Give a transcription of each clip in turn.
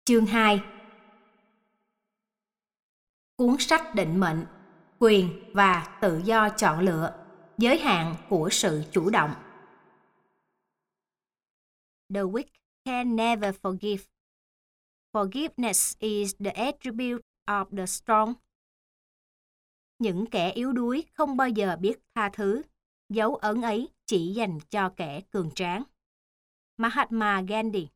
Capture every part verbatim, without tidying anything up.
Chương hai. Cuốn sách định mệnh, quyền và tự do chọn lựa, giới hạn của sự chủ động. The weak can never forgive. Forgiveness is the attribute of the strong. Những kẻ yếu đuối không bao giờ biết tha thứ. Dấu ấn ấy chỉ dành cho kẻ cường tráng. Mahatma Gandhi.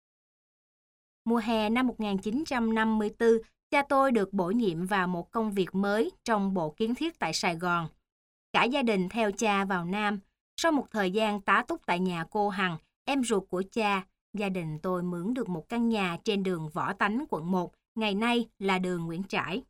Mùa hè năm một nghìn chín trăm năm mươi tư, cha tôi được bổ nhiệm vào một công việc mới trong Bộ Kiến thiết tại Sài Gòn. Cả gia đình theo cha vào Nam. Sau một thời gian tá túc tại nhà cô Hằng, em ruột của cha, gia đình tôi mướn được một căn nhà trên đường Võ Tánh, quận một, ngày nay là đường Nguyễn Trãi.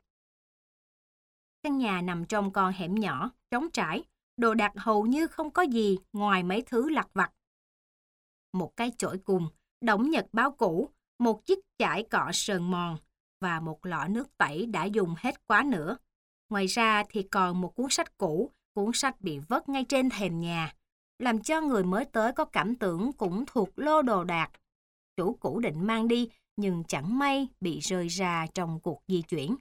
Căn nhà nằm trong con hẻm nhỏ, trống trải, đồ đạc hầu như không có gì ngoài mấy thứ lặt vặt. Một cái chổi cùng, đống nhật báo cũ, một chiếc chải cọ sờn mòn và một lọ nước tẩy đã dùng hết quá nữa. Ngoài ra thì còn một cuốn sách cũ, cuốn sách bị vất ngay trên thềm nhà, làm cho người mới tới có cảm tưởng cũng thuộc lô đồ đạc. Chủ cũ định mang đi nhưng chẳng may bị rơi ra trong cuộc di chuyển.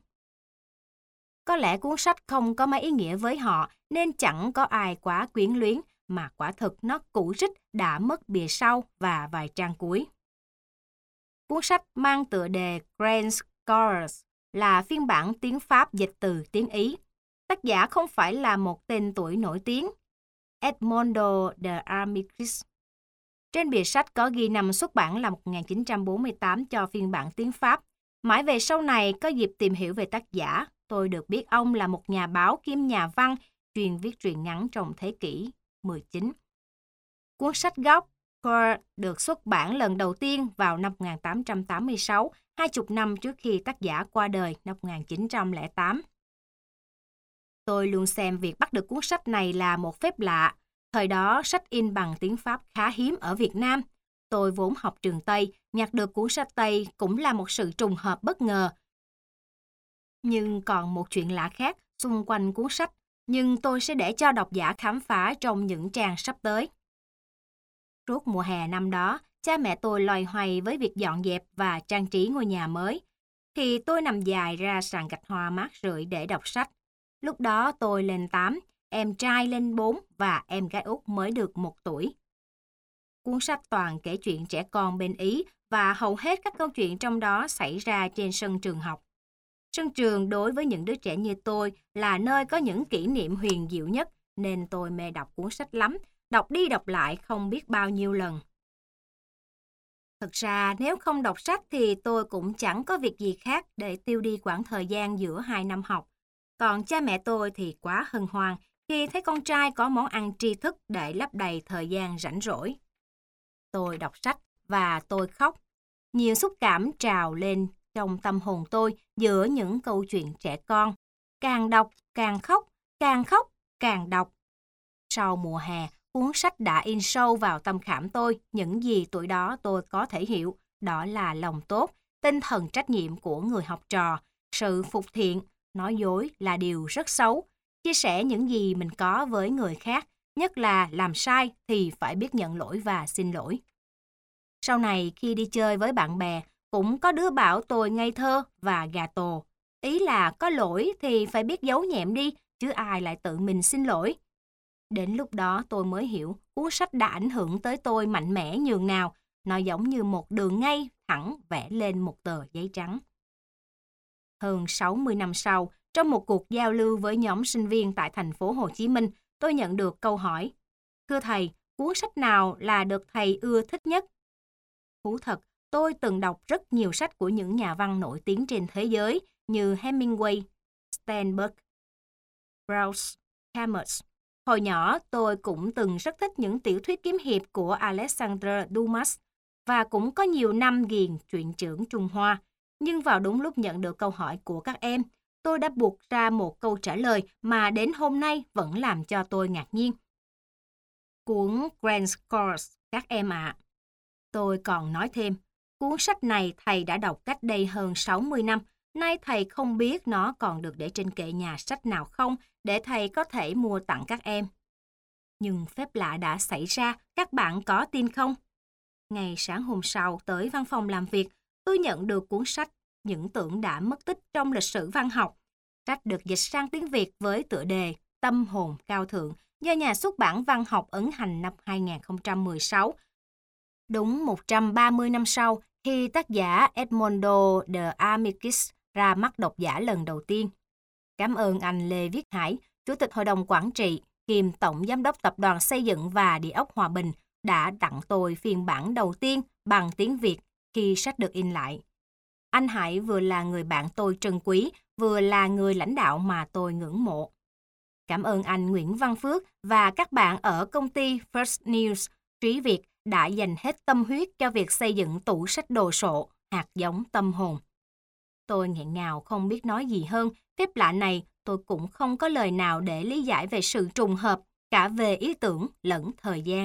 Có lẽ cuốn sách không có mấy ý nghĩa với họ nên chẳng có ai quá quyến luyến, mà quả thực nó cũ rích đã mất bìa sau và vài trang cuối. Cuốn sách mang tựa đề Grand Scholars là phiên bản tiếng Pháp dịch từ tiếng Ý. Tác giả không phải là một tên tuổi nổi tiếng, Edmondo de Amicis. Trên bìa sách có ghi năm xuất bản là một nghìn chín trăm bốn mươi tám cho phiên bản tiếng Pháp. Mãi về sau này có dịp tìm hiểu về tác giả, tôi được biết ông là một nhà báo kiêm nhà văn chuyên viết truyện ngắn trong thế kỷ mười chín. Cuốn sách gốc Core được xuất bản lần đầu tiên vào năm một nghìn tám trăm tám mươi sáu, hai mươi năm trước khi tác giả qua đời năm một nghìn chín trăm lẻ tám. Tôi luôn xem việc bắt được cuốn sách này là một phép lạ. Thời đó, sách in bằng tiếng Pháp khá hiếm ở Việt Nam. Tôi vốn học trường Tây, nhặt được cuốn sách Tây cũng là một sự trùng hợp bất ngờ. Nhưng còn một chuyện lạ khác xung quanh cuốn sách, nhưng tôi sẽ để cho độc giả khám phá trong những trang sắp tới. Suốt mùa hè năm đó, cha mẹ tôi loay hoay với việc dọn dẹp và trang trí ngôi nhà mới, thì tôi nằm dài ra sàn gạch hoa mát rượi để đọc sách. Lúc đó tôi lên tám, em trai lên bốn và em gái út mới được một tuổi. Cuốn sách toàn kể chuyện trẻ con bên Ý và hầu hết các câu chuyện trong đó xảy ra trên sân trường học. Sân trường đối với những đứa trẻ như tôi là nơi có những kỷ niệm huyền diệu nhất, nên tôi mê đọc cuốn sách lắm, đọc đi đọc lại không biết bao nhiêu lần. Thực ra nếu không đọc sách thì tôi cũng chẳng có việc gì khác để tiêu đi quãng thời gian giữa hai năm học. Còn cha mẹ tôi thì quá hân hoan khi thấy con trai có món ăn tri thức để lấp đầy thời gian rảnh rỗi. Tôi đọc sách và tôi khóc. Nhiều xúc cảm trào lên trong tâm hồn tôi giữa những câu chuyện trẻ con. Càng đọc, càng khóc, càng khóc, càng đọc. Sau mùa hè, cuốn sách đã in sâu vào tâm khảm tôi những gì tuổi đó tôi có thể hiểu. Đó là lòng tốt, tinh thần trách nhiệm của người học trò, sự phục thiện, nói dối là điều rất xấu. Chia sẻ những gì mình có với người khác, nhất là làm sai thì phải biết nhận lỗi và xin lỗi. Sau này khi đi chơi với bạn bè, cũng có đứa bảo tôi ngây thơ và gà tồ. Ý là có lỗi thì phải biết giấu nhẹm đi, chứ ai lại tự mình xin lỗi. Đến lúc đó tôi mới hiểu cuốn sách đã ảnh hưởng tới tôi mạnh mẽ nhường nào. Nó giống như một đường ngay thẳng vẽ lên một tờ giấy trắng. Hơn sáu mươi năm sau, trong một cuộc giao lưu với nhóm sinh viên tại thành phố Hồ Chí Minh, tôi nhận được câu hỏi: Thưa thầy, cuốn sách nào là được thầy ưa thích nhất? Thú thật, tôi từng đọc rất nhiều sách của những nhà văn nổi tiếng trên thế giới như Hemingway, Steinbeck, Browse, Camus. Hồi nhỏ, tôi cũng từng rất thích những tiểu thuyết kiếm hiệp của Alexandre Dumas và cũng có nhiều năm ghiền truyện chưởng Trung Hoa. Nhưng vào đúng lúc nhận được câu hỏi của các em, tôi đã buộc ra một câu trả lời mà đến hôm nay vẫn làm cho tôi ngạc nhiên. Cuốn Grand Scholars các em ạ. À. Tôi còn nói thêm, cuốn sách này thầy đã đọc cách đây hơn sáu mươi năm, nay thầy không biết nó còn được để trên kệ nhà sách nào không để thầy có thể mua tặng các em. Nhưng phép lạ đã xảy ra, các bạn có tin không? Ngày sáng hôm sau tới văn phòng làm việc, tôi nhận được cuốn sách Những tưởng đã mất tích trong lịch sử văn học. Sách được dịch sang tiếng Việt với tựa đề Tâm hồn cao thượng do nhà xuất bản Văn học ấn hành năm hai không một sáu. Đúng một trăm ba mươi năm sau, khi tác giả Edmondo de Amicis ra mắt độc giả lần đầu tiên. Cảm ơn anh Lê Viết Hải, Chủ tịch Hội đồng Quản trị, kiêm Tổng Giám đốc Tập đoàn Xây dựng và Địa ốc Hòa Bình đã tặng tôi phiên bản đầu tiên bằng tiếng Việt khi sách được in lại. Anh Hải vừa là người bạn tôi trân quý, vừa là người lãnh đạo mà tôi ngưỡng mộ. Cảm ơn anh Nguyễn Văn Phước và các bạn ở công ty First News Trí Việt đã dành hết tâm huyết cho việc xây dựng tủ sách đồ sộ, hạt giống tâm hồn. Tôi nghẹn ngào không biết nói gì hơn, phép lạ này tôi cũng không có lời nào để lý giải về sự trùng hợp, cả về ý tưởng lẫn thời gian.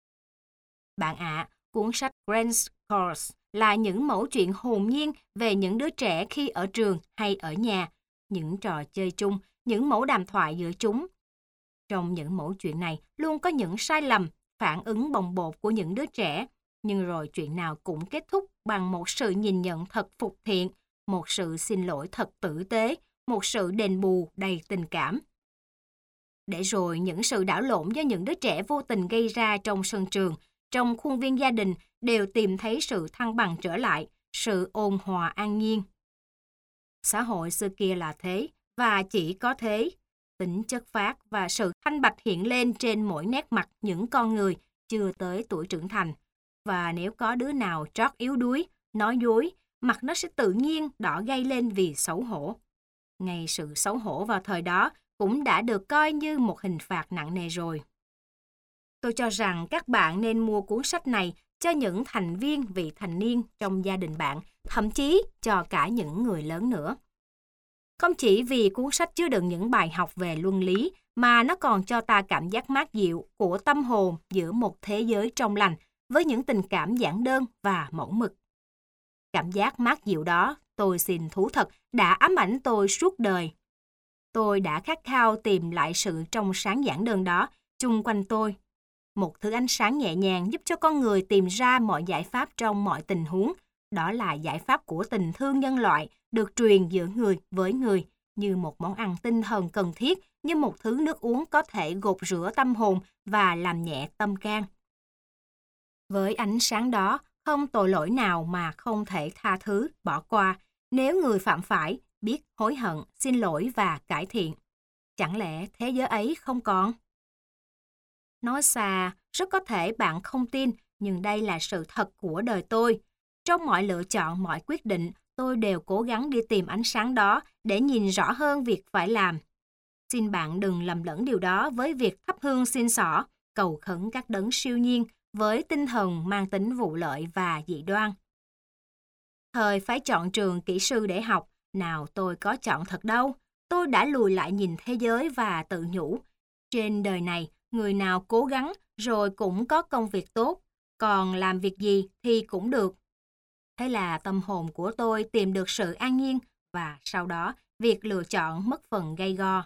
Bạn ạ, à, cuốn sách Grant's Course là những mẩu chuyện hồn nhiên về những đứa trẻ khi ở trường hay ở nhà, những trò chơi chung, những mẫu đàm thoại giữa chúng. Trong những mẫu chuyện này luôn có những sai lầm, phản ứng bồng bột của những đứa trẻ, nhưng rồi chuyện nào cũng kết thúc bằng một sự nhìn nhận thật phục thiện, một sự xin lỗi thật tử tế, một sự đền bù đầy tình cảm. Để rồi những sự đảo lộn do những đứa trẻ vô tình gây ra trong sân trường, trong khuôn viên gia đình đều tìm thấy sự thăng bằng trở lại, sự ôn hòa an nhiên. Xã hội xưa kia là thế, và chỉ có thế. Tính chất phác và sự thanh bạch hiện lên trên mỗi nét mặt những con người chưa tới tuổi trưởng thành. Và nếu có đứa nào trót yếu đuối, nói dối, mặt nó sẽ tự nhiên đỏ gay lên vì xấu hổ. Ngay sự xấu hổ vào thời đó cũng đã được coi như một hình phạt nặng nề rồi. Tôi cho rằng các bạn nên mua cuốn sách này cho những thành viên vị thành niên trong gia đình bạn, thậm chí cho cả những người lớn nữa. Không chỉ vì cuốn sách chứa đựng những bài học về luân lý, mà nó còn cho ta cảm giác mát dịu của tâm hồn giữa một thế giới trong lành với những tình cảm giản đơn và mẫu mực. Cảm giác mát dịu đó, tôi xin thú thật, đã ám ảnh tôi suốt đời. Tôi đã khát khao tìm lại sự trong sáng giản đơn đó chung quanh tôi. Một thứ ánh sáng nhẹ nhàng giúp cho con người tìm ra mọi giải pháp trong mọi tình huống. Đó là giải pháp của tình thương nhân loại được truyền giữa người với người, như một món ăn tinh thần cần thiết, như một thứ nước uống có thể gột rửa tâm hồn và làm nhẹ tâm can. Với ánh sáng đó, không tội lỗi nào mà không thể tha thứ, bỏ qua, nếu người phạm phải biết hối hận, xin lỗi và cải thiện. Chẳng lẽ thế giới ấy không còn? Nói xa, rất có thể bạn không tin, nhưng đây là sự thật của đời tôi. Trong mọi lựa chọn, mọi quyết định, tôi đều cố gắng đi tìm ánh sáng đó để nhìn rõ hơn việc phải làm. Xin bạn đừng lầm lẫn điều đó với việc thắp hương xin xỏ, cầu khấn các đấng siêu nhiên với tinh thần mang tính vụ lợi và dị đoan. Thời phải chọn trường kỹ sư để học, nào tôi có chọn thật đâu. Tôi đã lùi lại nhìn thế giới và tự nhủ. Trên đời này, người nào cố gắng rồi cũng có công việc tốt, còn làm việc gì thì cũng được. Thế là tâm hồn của tôi tìm được sự an nhiên và sau đó việc lựa chọn mất phần gay go.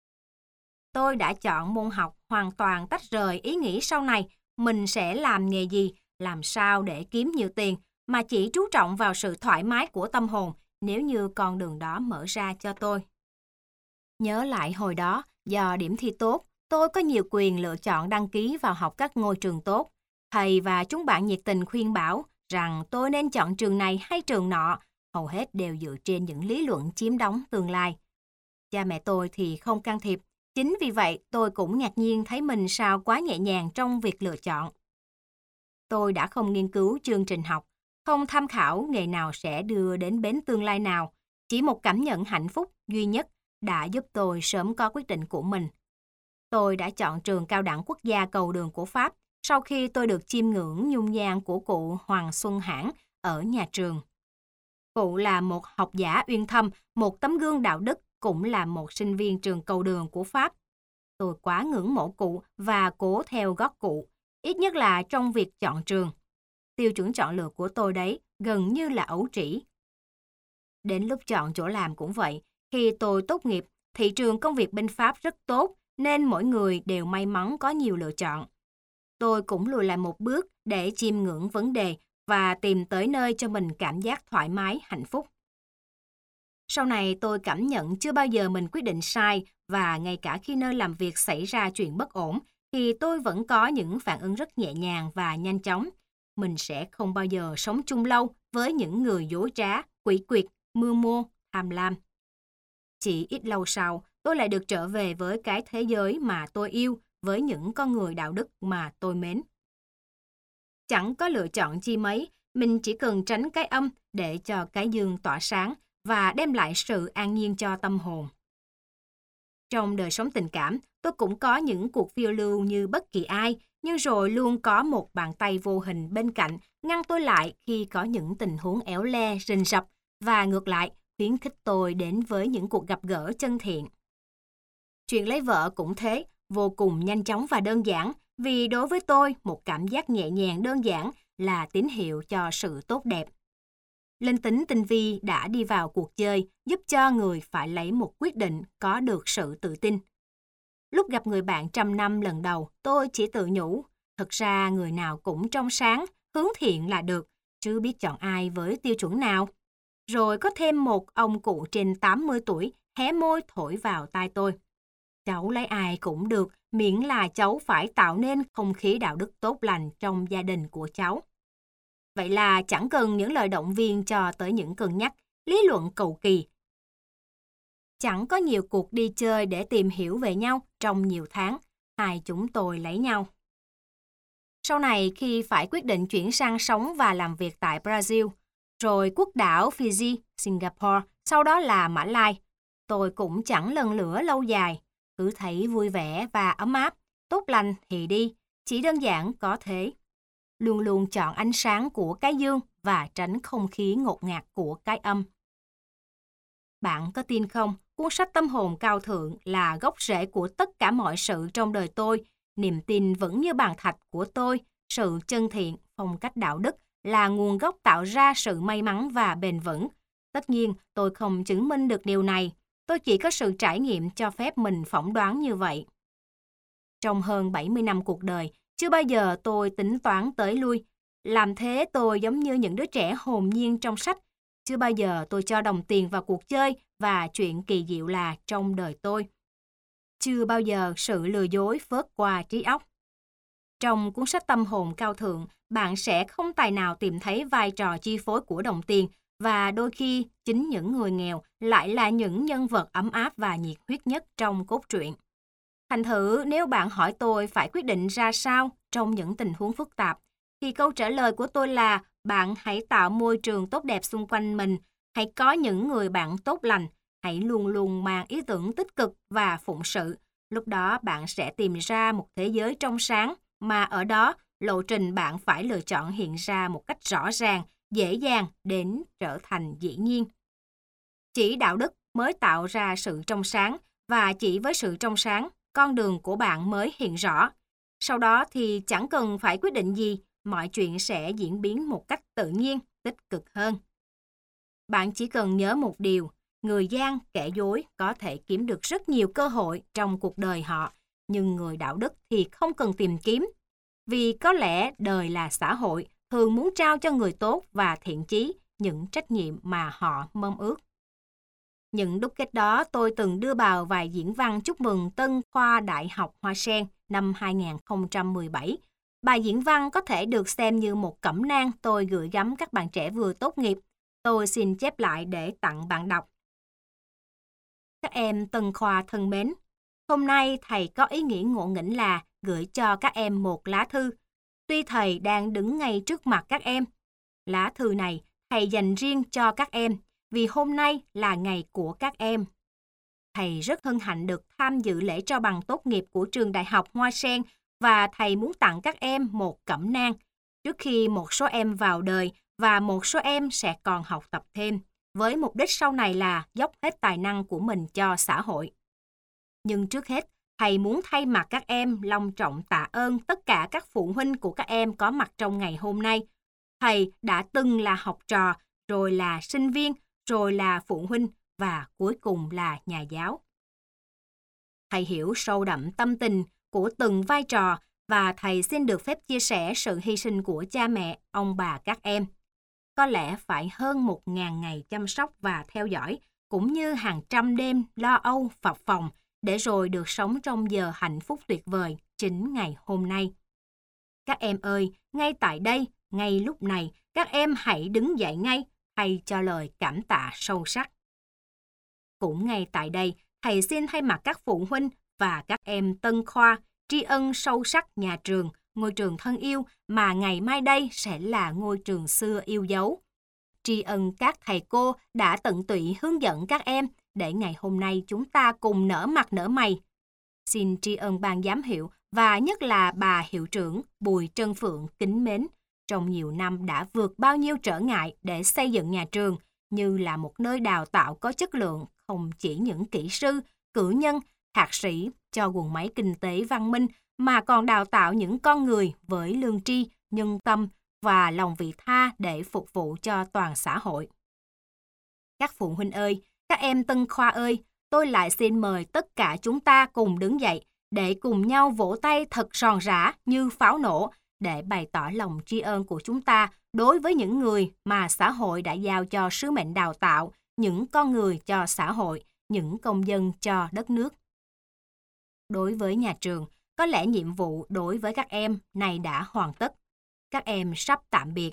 Tôi đã chọn môn học hoàn toàn tách rời ý nghĩ sau này mình sẽ làm nghề gì, làm sao để kiếm nhiều tiền, mà chỉ chú trọng vào sự thoải mái của tâm hồn nếu như con đường đó mở ra cho tôi. Nhớ lại hồi đó, do điểm thi tốt, tôi có nhiều quyền lựa chọn đăng ký vào học các ngôi trường tốt. Thầy và chúng bạn nhiệt tình khuyên bảo rằng tôi nên chọn trường này hay trường nọ, hầu hết đều dựa trên những lý luận chiếm đóng tương lai. Cha mẹ tôi thì không can thiệp, chính vì vậy tôi cũng ngạc nhiên thấy mình sao quá nhẹ nhàng trong việc lựa chọn. Tôi đã không nghiên cứu chương trình học, không tham khảo nghề nào sẽ đưa đến bến tương lai nào, chỉ một cảm nhận hạnh phúc duy nhất đã giúp tôi sớm có quyết định của mình. Tôi đã chọn trường cao đẳng quốc gia Cầu Đường của Pháp sau khi tôi được chiêm ngưỡng nhung nhan của cụ Hoàng Xuân Hãn ở nhà trường. Cụ là một học giả uyên thâm, một tấm gương đạo đức, cũng là một sinh viên trường Cầu Đường của Pháp. Tôi quá ngưỡng mộ cụ và cố theo gót cụ, ít nhất là trong việc chọn trường. Tiêu chuẩn chọn lựa của tôi đấy gần như là ấu trĩ. Đến lúc chọn chỗ làm cũng vậy. Khi tôi tốt nghiệp, thị trường công việc bên Pháp rất tốt, nên mỗi người đều may mắn có nhiều lựa chọn. Tôi cũng lùi lại một bước để chiêm ngưỡng vấn đề và tìm tới nơi cho mình cảm giác thoải mái, hạnh phúc. Sau này tôi cảm nhận chưa bao giờ mình quyết định sai và ngay cả khi nơi làm việc xảy ra chuyện bất ổn thì tôi vẫn có những phản ứng rất nhẹ nhàng và nhanh chóng. Mình sẽ không bao giờ sống chung lâu với những người dối trá, quỷ quyệt, mưu mô, tham lam. Chỉ ít lâu sau, tôi lại được trở về với cái thế giới mà tôi yêu, với những con người đạo đức mà tôi mến. Chẳng có lựa chọn chi mấy, mình chỉ cần tránh cái âm để cho cái dương tỏa sáng và đem lại sự an nhiên cho tâm hồn. Trong đời sống tình cảm, tôi cũng có những cuộc phiêu lưu như bất kỳ ai, nhưng rồi luôn có một bàn tay vô hình bên cạnh ngăn tôi lại khi có những tình huống éo le, rình rập và ngược lại khuyến khích tôi đến với những cuộc gặp gỡ chân thiện. Chuyện lấy vợ cũng thế, vô cùng nhanh chóng và đơn giản, vì đối với tôi một cảm giác nhẹ nhàng đơn giản là tín hiệu cho sự tốt đẹp. Linh tính tinh vi đã đi vào cuộc chơi, giúp cho người phải lấy một quyết định có được sự tự tin. Lúc gặp người bạn trăm năm lần đầu, tôi chỉ tự nhủ, thật ra người nào cũng trong sáng, hướng thiện là được, chứ biết chọn ai với tiêu chuẩn nào. Rồi có thêm một ông cụ trên tám mươi tuổi hé môi thổi vào tai tôi. Cháu lấy ai cũng được, miễn là cháu phải tạo nên không khí đạo đức tốt lành trong gia đình của cháu. Vậy là chẳng cần những lời động viên cho tới những cân nhắc, lý luận cầu kỳ. Chẳng có nhiều cuộc đi chơi để tìm hiểu về nhau trong nhiều tháng, hai chúng tôi lấy nhau. Sau này khi phải quyết định chuyển sang sống và làm việc tại Brazil, rồi quốc đảo Fiji, Singapore, sau đó là Mã Lai, tôi cũng chẳng lần lữa lâu dài, cứ thấy vui vẻ và ấm áp, tốt lành thì đi, chỉ đơn giản có thế. Luôn luôn chọn ánh sáng của cái dương và tránh không khí ngột ngạt của cái âm. Bạn có tin không, cuốn sách Tâm hồn cao thượng là gốc rễ của tất cả mọi sự trong đời tôi, niềm tin vững như bàn thạch của tôi, sự chân thiện, phong cách đạo đức là nguồn gốc tạo ra sự may mắn và bền vững. Tất nhiên, tôi không chứng minh được điều này, tôi chỉ có sự trải nghiệm cho phép mình phỏng đoán như vậy. Trong hơn bảy mươi năm cuộc đời, chưa bao giờ tôi tính toán tới lui. Làm thế tôi giống như những đứa trẻ hồn nhiên trong sách. Chưa bao giờ tôi cho đồng tiền vào cuộc chơi và chuyện kỳ diệu là trong đời tôi. Chưa bao giờ sự lừa dối phớt qua trí óc. Trong cuốn sách Tâm hồn cao thượng, bạn sẽ không tài nào tìm thấy vai trò chi phối của đồng tiền và đôi khi chính những người nghèo lại là những nhân vật ấm áp và nhiệt huyết nhất trong cốt truyện. Thành thử nếu bạn hỏi tôi phải quyết định ra sao trong những tình huống phức tạp, thì câu trả lời của tôi là bạn hãy tạo môi trường tốt đẹp xung quanh mình, hãy có những người bạn tốt lành, hãy luôn luôn mang ý tưởng tích cực và phụng sự. Lúc đó bạn sẽ tìm ra một thế giới trong sáng, mà ở đó lộ trình bạn phải lựa chọn hiện ra một cách rõ ràng, dễ dàng đến trở thành dĩ nhiên. Chỉ đạo đức mới tạo ra sự trong sáng, và chỉ với sự trong sáng, con đường của bạn mới hiện rõ. Sau đó thì chẳng cần phải quyết định gì, mọi chuyện sẽ diễn biến một cách tự nhiên, tích cực hơn. Bạn chỉ cần nhớ một điều, người gian, kẻ dối có thể kiếm được rất nhiều cơ hội trong cuộc đời họ, nhưng người đạo đức thì không cần tìm kiếm. Vì có lẽ đời là xã hội, thường muốn trao cho người tốt và thiện chí những trách nhiệm mà họ mong ước. Những đúc kết đó tôi từng đưa vào vài diễn văn chúc mừng Tân khoa Đại học Hoa Sen năm hai không một bảy. Bài diễn văn có thể được xem như một cẩm nang tôi gửi gắm các bạn trẻ vừa tốt nghiệp. Tôi xin chép lại để tặng bạn đọc. Các em Tân khoa thân mến, hôm nay thầy có ý nghĩ ngộ nghĩnh là gửi cho các em một lá thư. Tuy thầy đang đứng ngay trước mặt các em, lá thư này thầy dành riêng cho các em, vì hôm nay là ngày của các em. Thầy rất hân hạnh được tham dự lễ trao bằng tốt nghiệp của trường Đại học Hoa Sen và thầy muốn tặng các em một cẩm nang trước khi một số em vào đời và một số em sẽ còn học tập thêm, với mục đích sau này là dốc hết tài năng của mình cho xã hội. Nhưng trước hết, thầy muốn thay mặt các em long trọng tạ ơn tất cả các phụ huynh của các em có mặt trong ngày hôm nay. Thầy đã từng là học trò, rồi là sinh viên, rồi là phụ huynh và cuối cùng là nhà giáo. Thầy hiểu sâu đậm tâm tình của từng vai trò và thầy xin được phép chia sẻ sự hy sinh của cha mẹ, ông bà các em. Có lẽ phải hơn một ngàn ngày chăm sóc và theo dõi, cũng như hàng trăm đêm lo âu, phập phồng, để rồi được sống trong giờ hạnh phúc tuyệt vời chính ngày hôm nay. Các em ơi, ngay tại đây, ngay lúc này, các em hãy đứng dậy ngay, thay cho lời cảm tạ sâu sắc. Cũng ngay tại đây, thầy xin thay mặt các phụ huynh và các em Tân Khoa tri ân sâu sắc nhà trường, ngôi trường thân yêu mà ngày mai đây sẽ là ngôi trường xưa yêu dấu. Tri ân các thầy cô đã tận tụy hướng dẫn các em để ngày hôm nay chúng ta cùng nở mặt nở mày. Xin tri ân ban giám hiệu và nhất là bà hiệu trưởng Bùi Trân Phượng kính mến, trong nhiều năm đã vượt bao nhiêu trở ngại để xây dựng nhà trường như là một nơi đào tạo có chất lượng, không chỉ những kỹ sư, cử nhân, thạc sĩ cho guồng máy kinh tế văn minh, mà còn đào tạo những con người với lương tri, nhân tâm và lòng vị tha để phục vụ cho toàn xã hội. Các phụ huynh ơi, các em Tân Khoa ơi, tôi lại xin mời tất cả chúng ta cùng đứng dậy để cùng nhau vỗ tay thật ròn rã như pháo nổ để bày tỏ lòng tri ân của chúng ta đối với những người mà xã hội đã giao cho sứ mệnh đào tạo, những con người cho xã hội, những công dân cho đất nước. Đối với nhà trường, có lẽ nhiệm vụ đối với các em này đã hoàn tất. Các em sắp tạm biệt.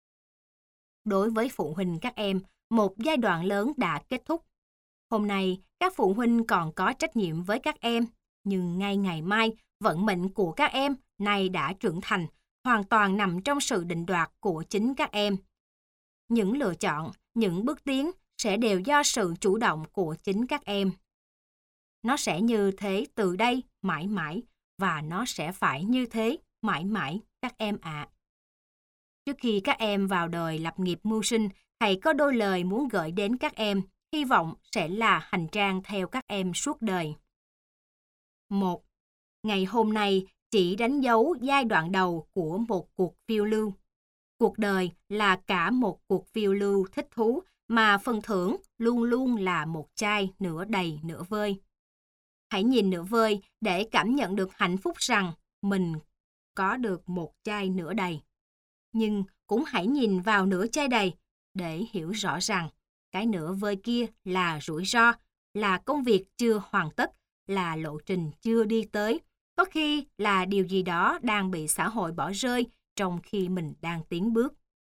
Đối với phụ huynh các em, một giai đoạn lớn đã kết thúc. Hôm nay, các phụ huynh còn có trách nhiệm với các em, nhưng ngay ngày mai, vận mệnh của các em nay đã trưởng thành, hoàn toàn nằm trong sự định đoạt của chính các em. Những lựa chọn, những bước tiến sẽ đều do sự chủ động của chính các em. Nó sẽ như thế từ đây mãi mãi, và nó sẽ phải như thế mãi mãi các em ạ. À. Trước khi các em vào đời lập nghiệp mưu sinh, thầy có đôi lời muốn gửi đến các em, hy vọng sẽ là hành trang theo các em suốt đời. một. Ngày hôm nay chỉ đánh dấu giai đoạn đầu của một cuộc phiêu lưu. Cuộc đời là cả một cuộc phiêu lưu thích thú, mà phần thưởng luôn luôn là một chai nửa đầy nửa vơi. Hãy nhìn nửa vơi để cảm nhận được hạnh phúc rằng mình có được một chai nửa đầy. Nhưng cũng hãy nhìn vào nửa chai đầy để hiểu rõ rằng cái nửa vơi kia là rủi ro, là công việc chưa hoàn tất, là lộ trình chưa đi tới, có khi là điều gì đó đang bị xã hội bỏ rơi trong khi mình đang tiến bước.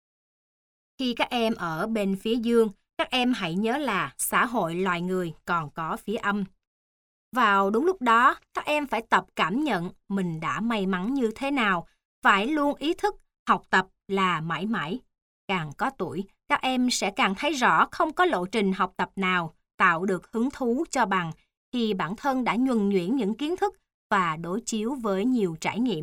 Khi các em ở bên phía dương, các em hãy nhớ là xã hội loài người còn có phía âm. Vào đúng lúc đó, các em phải tập cảm nhận mình đã may mắn như thế nào, phải luôn ý thức học tập là mãi mãi. Càng có tuổi, các em sẽ càng thấy rõ không có lộ trình học tập nào tạo được hứng thú cho bằng khi bản thân đã nhuần nhuyễn những kiến thức và đối chiếu với nhiều trải nghiệm.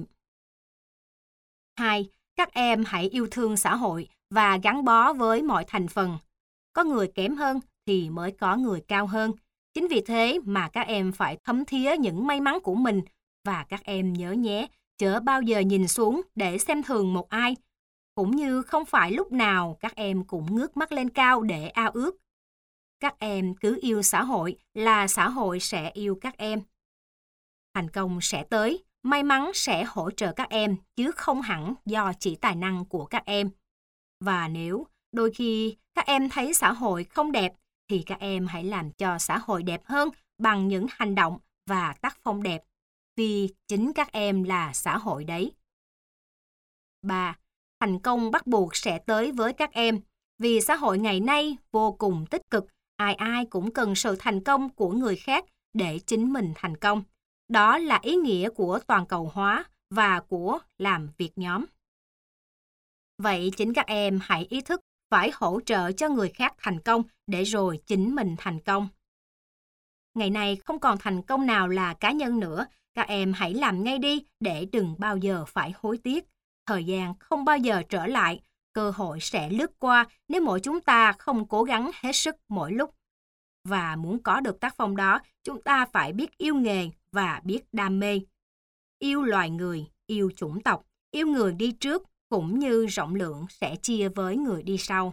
hai. Các em hãy yêu thương xã hội và gắn bó với mọi thành phần. Có người kém hơn thì mới có người cao hơn. Chính vì thế mà các em phải thấm thía những may mắn của mình, và các em nhớ nhé, chớ bao giờ nhìn xuống để xem thường một ai. Cũng như không phải lúc nào các em cũng ngước mắt lên cao để ao ước. Các em cứ yêu xã hội là xã hội sẽ yêu các em. Thành công sẽ tới, may mắn sẽ hỗ trợ các em, chứ không hẳn do chỉ tài năng của các em. Và nếu đôi khi các em thấy xã hội không đẹp, thì các em hãy làm cho xã hội đẹp hơn bằng những hành động và tác phong đẹp, vì chính các em là xã hội đấy. ba. Thành công bắt buộc sẽ tới với các em, vì xã hội ngày nay vô cùng tích cực, ai ai cũng cần sự thành công của người khác để chính mình thành công. Đó là ý nghĩa của toàn cầu hóa và của làm việc nhóm. Vậy chính các em hãy ý thức phải hỗ trợ cho người khác thành công để rồi chính mình thành công. Ngày nay không còn thành công nào là cá nhân nữa, các em hãy làm ngay đi để đừng bao giờ phải hối tiếc. Thời gian không bao giờ trở lại, cơ hội sẽ lướt qua nếu mỗi chúng ta không cố gắng hết sức mỗi lúc. Và muốn có được tác phong đó, chúng ta phải biết yêu nghề và biết đam mê. Yêu loài người, yêu chủng tộc, yêu người đi trước, cũng như rộng lượng sẽ chia với người đi sau.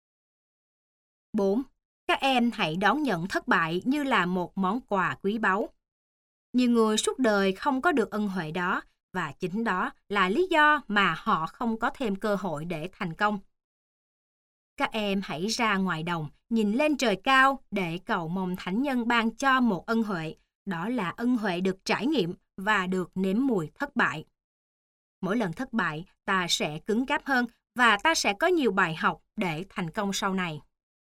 bốn. Các em hãy đón nhận thất bại như là một món quà quý báu. Nhiều người suốt đời không có được ân huệ đó, và chính đó là lý do mà họ không có thêm cơ hội để thành công. Các em hãy ra ngoài đồng, nhìn lên trời cao để cầu mong thánh nhân ban cho một ân huệ, đó là ân huệ được trải nghiệm và được nếm mùi thất bại. Mỗi lần thất bại, ta sẽ cứng cáp hơn và ta sẽ có nhiều bài học để thành công sau này.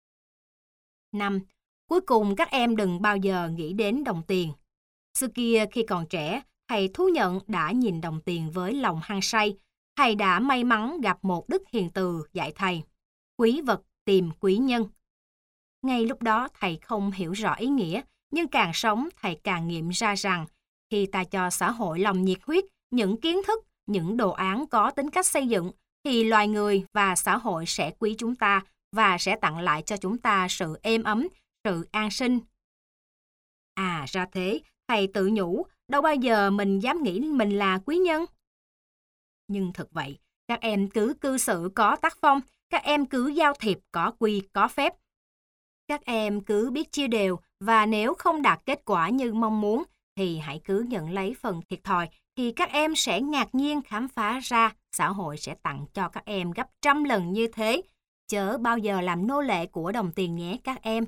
năm. Cuối cùng các em đừng bao giờ nghĩ đến đồng tiền. Xưa kia khi còn trẻ, thầy thú nhận đã nhìn đồng tiền với lòng hăng say. Thầy đã may mắn gặp một đức hiền từ dạy thầy. Quý vật tìm quý nhân. Ngay lúc đó thầy không hiểu rõ ý nghĩa, nhưng càng sống thầy càng nghiệm ra rằng khi ta cho xã hội lòng nhiệt huyết, những kiến thức, những đồ án có tính cách xây dựng, thì loài người và xã hội sẽ quý chúng ta và sẽ tặng lại cho chúng ta sự êm ấm, sự an sinh. À ra thế, thầy tự nhủ, đâu bao giờ mình dám nghĩ mình là quý nhân. Nhưng thực vậy, các em cứ cư xử có tác phong, các em cứ giao thiệp có quy có phép. Các em cứ biết chia đều và nếu không đạt kết quả như mong muốn thì hãy cứ nhận lấy phần thiệt thòi, thì các em sẽ ngạc nhiên khám phá ra xã hội sẽ tặng cho các em gấp trăm lần như thế. Chớ bao giờ làm nô lệ của đồng tiền nhé các em.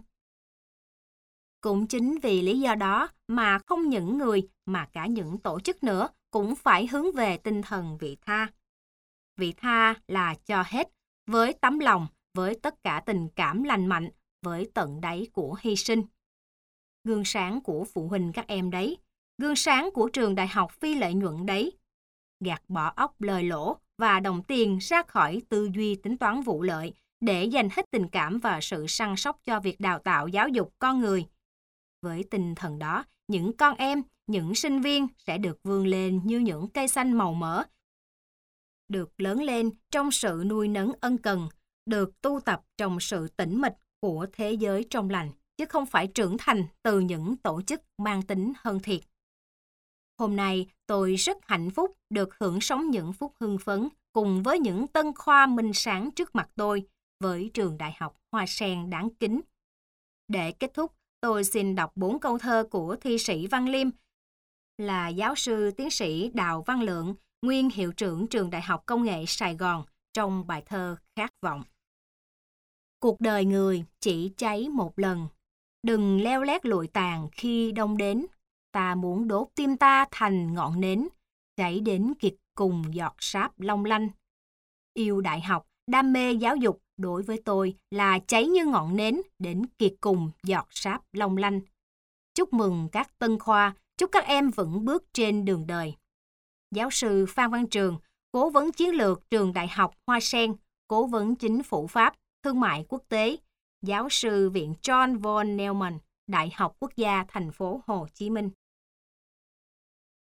Cũng chính vì lý do đó mà không những người mà cả những tổ chức nữa cũng phải hướng về tinh thần vị tha. Vị tha là cho hết, với tấm lòng, với tất cả tình cảm lành mạnh, với tận đáy của hy sinh. Gương sáng của phụ huynh các em đấy, gương sáng của trường đại học phi lợi nhuận đấy. Gạt bỏ óc lời lỗ và đồng tiền ra khỏi tư duy tính toán vụ lợi để dành hết tình cảm và sự săn sóc cho việc đào tạo giáo dục con người. Với tinh thần đó, những con em, những sinh viên sẽ được vươn lên như những cây xanh màu mỡ, được lớn lên trong sự nuôi nấng ân cần, được tu tập trong sự tĩnh mịch của thế giới trong lành, chứ không phải trưởng thành từ những tổ chức mang tính hơn thiệt. Hôm nay, tôi rất hạnh phúc được hưởng sống những phút hưng phấn cùng với những tân khoa minh sáng trước mặt tôi, với trường đại học Hoa Sen đáng kính. Để kết thúc, tôi xin đọc bốn câu thơ của thi sĩ Văn Liêm, là giáo sư tiến sĩ Đào Văn Lượng, nguyên hiệu trưởng trường Đại học Công nghệ Sài Gòn, trong bài thơ Khát vọng. Cuộc đời người chỉ cháy một lần, đừng leo lét lụi tàn khi đông đến. Ta muốn đốt tim ta thành ngọn nến, cháy đến kiệt cùng giọt sáp long lanh. Yêu đại học, đam mê giáo dục đối với tôi là cháy như ngọn nến đến kiệt cùng giọt sáp long lanh. Chúc mừng các tân khoa, chúc các em vững bước trên đường đời. Giáo sư Phan Văn Trường, Cố vấn chiến lược trường Đại học Hoa Sen, Cố vấn chính phủ Pháp, Thương mại quốc tế, Giáo sư Viện John von Neumann, Đại học Quốc gia Thành phố Hồ Chí Minh.